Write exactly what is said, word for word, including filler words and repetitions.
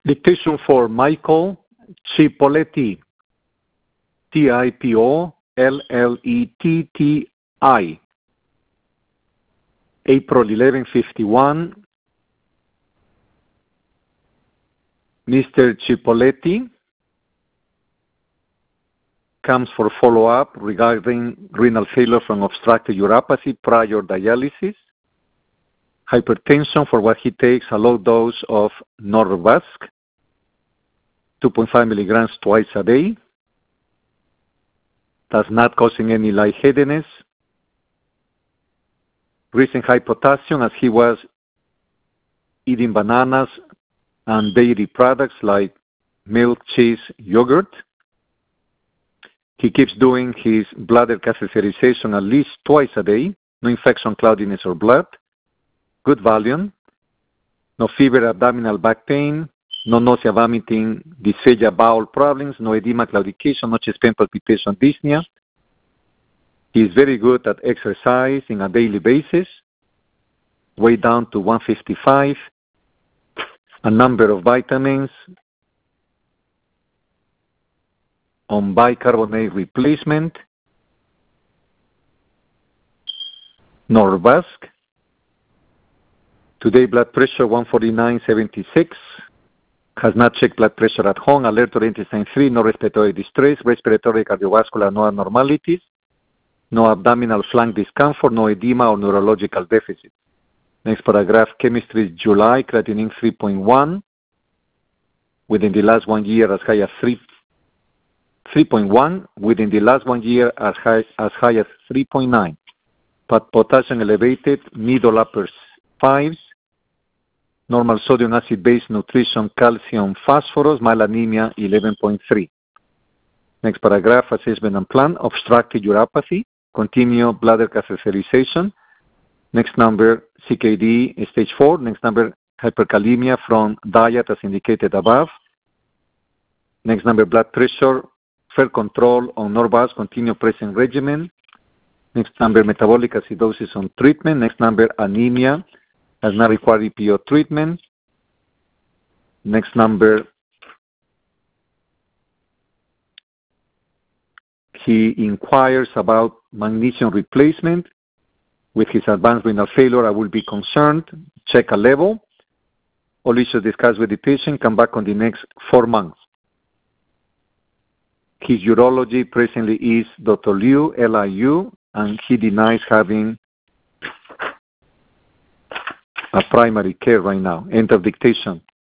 Dictation for Michael Cipoletti, T I P O L L E T T I, April eleventh, fifty-one. Mister Cipoletti comes for follow-up regarding renal failure from obstructive uropathy prior dialysis, hypertension for what he takes a low dose of Norvasc, two point five milligrams twice a day, does not causing any lightheadedness, recent high potassium as he was eating bananas and dairy products like milk, cheese, yogurt. He keeps doing his bladder catheterization at least twice a day, no infection, cloudiness, or blood, good volume, no fever, abdominal back pain, no nausea, vomiting, dysphagia, bowel problems, no edema, claudication, no chest pain, palpitation, dyspnea. He is very good at exercising on a daily basis, way down to one fifty-five, a number of vitamins, on bicarbonate replacement, Norvasc. Today blood pressure one forty-nine seventy-six. Has not checked blood pressure at home. Alert to intestine three. No respiratory distress. Respiratory, cardiovascular, no abnormalities. No abdominal flank discomfort. No edema or neurological deficit. Next paragraph. Chemistry July. Creatinine three point one. Within the last one year as high as three. three point one, within the last one year as high as, high as three point nine. But potassium elevated, middle upper fives, normal sodium acid base nutrition, calcium, phosphorus, mild anemia eleven point three. Next paragraph, assessment and plan, obstructive uropathy, continue bladder catheterization. Next number, C K D stage four. Next number, hyperkalemia from diet as indicated above. Next number, blood pressure, fair control on Norvasc, continue present regimen. Next number, metabolic acidosis on treatment. Next number, anemia, has not required E P O treatment. Next number, he inquires about magnesium replacement. With his advanced renal failure, I will be concerned. Check a level. All issues discussed with the patient, come back on the next four months. His urology presently is Doctor Liu, L I U, and he denies having a primary care right now. End of dictation.